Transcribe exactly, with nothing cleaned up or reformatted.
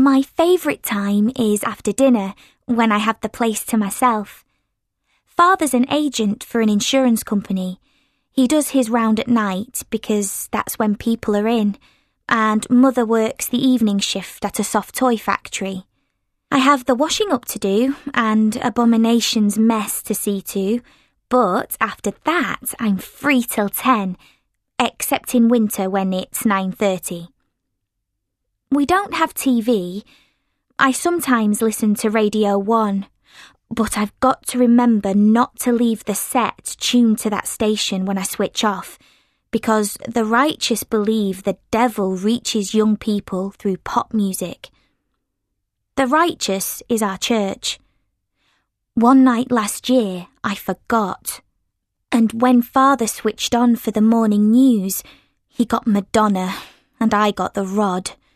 My favourite time is after dinner, when I have the place to myself. Father's an agent for an insurance company. He does his round at night because that's when people are in, and Mother works the evening shift at a soft toy factory. I have the washing up to do and Abomination's mess to see to, but after that I'm free till ten, except in winter when it's nine thirty. We don't have T V. I sometimes listen to Radio one, but I've got to remember not to leave the set tuned to that station when I switch off, because the righteous believe the devil reaches young people through pop music. The righteous is our church. One night last year, I forgot, and when Father switched on for the morning news, he got Madonna and I got the rod.